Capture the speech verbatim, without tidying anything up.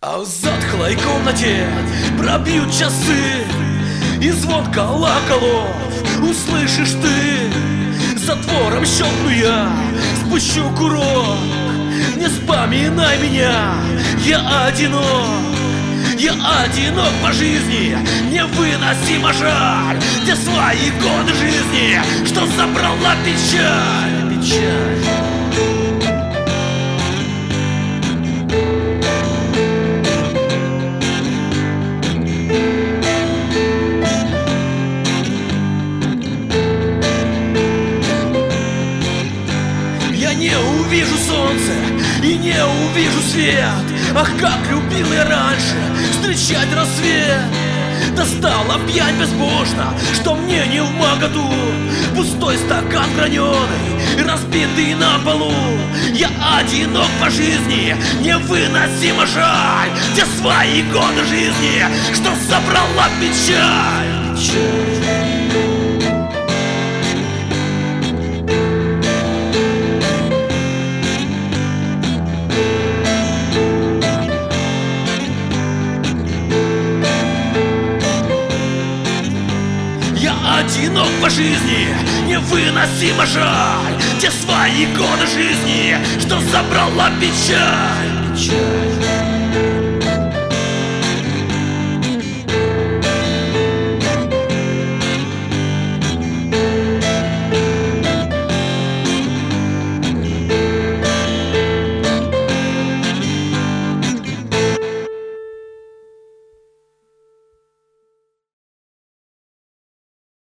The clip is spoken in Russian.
А в затхлой комнате пробьют часы, и звон колоколов услышишь ты. Затвором щелкну я, спущу курок. Не вспоминай меня, я одинок. Я одинок по жизни, невыносимо жаль. Те свои годы жизни, что забрала печаль. Печаль. Я не увижу солнце и не увижу свет. Ах, как любил я раньше встречать рассвет. Достала пьянь безбожно, что мне не вмоготу. Пустой стакан граненый и разбитый на полу. Я одинок по жизни, невыносимо жаль. Те свои годы жизни, что забрала печаль. Печаль. Одинок по жизни, невыносимо жаль. Те свои годы жизни, что забрала печаль. Печаль.